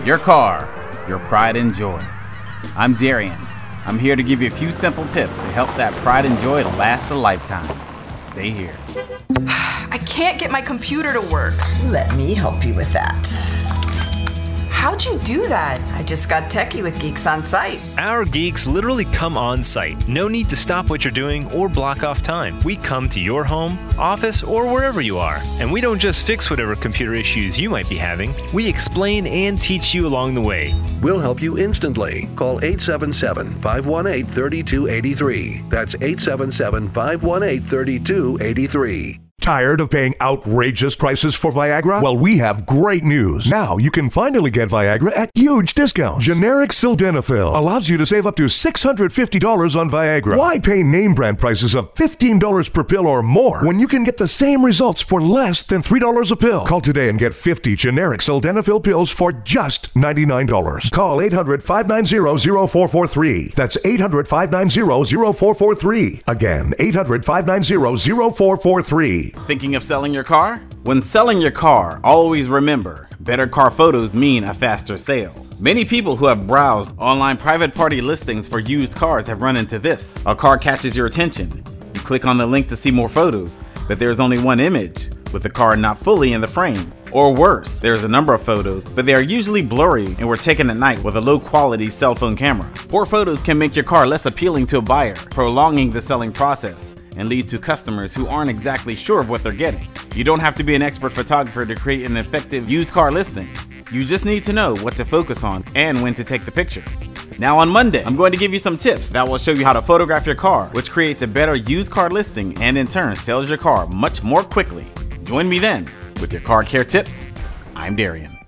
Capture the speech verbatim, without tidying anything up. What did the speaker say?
Your car, your pride and joy. I'm Darian. I'm here to give you a few simple tips to help that pride and joy to last a lifetime. Stay here. I can't get my computer to work. Let me help you with that. How'd you do that? I just got techie with Geeks on Site. Our geeks literally come on site. No need to stop what you're doing or block off time. We come to your home, office, or wherever you are. And we don't just fix whatever computer issues you might be having. We explain and teach you along the way. We'll help you instantly. Call eight seven seven, five one eight, three two eight three. That's eight seven seven, five one eight, three two eight three. Tired of paying outrageous prices for Viagra? Well, we have great news. Now you can finally get Viagra at huge discounts. Generic sildenafil allows you to save up to six hundred fifty dollars on Viagra. Why pay name brand prices of fifteen dollars per pill or more when you can get the same results for less than three dollars a pill? Call today and get fifty generic sildenafil pills for just ninety-nine dollars. Call eight hundred, five nine zero, zero four four three. That's eight hundred, five nine zero, zero four four three. Again, eight hundred, five nine zero, zero four four three. Thinking of selling your car? When selling your car, always remember, better car photos mean a faster sale. Many people who have browsed online private party listings for used cars have run into this. A car catches your attention. You click on the link to see more photos, but there's only one image, with the car not fully in the frame. Or worse, there's a number of photos, but they are usually blurry and were taken at night with a low-quality cell phone camera. Poor photos can make your car less appealing to a buyer, prolonging the selling process, and lead to customers who aren't exactly sure of what they're getting. You don't have to be an expert photographer to create an effective used car listing. You just need to know what to focus on and when to take the picture. Now on Monday, I'm going to give you some tips that will show you how to photograph your car, which creates a better used car listing and in turn sells your car much more quickly. Join me then with your car care tips. I'm Darian.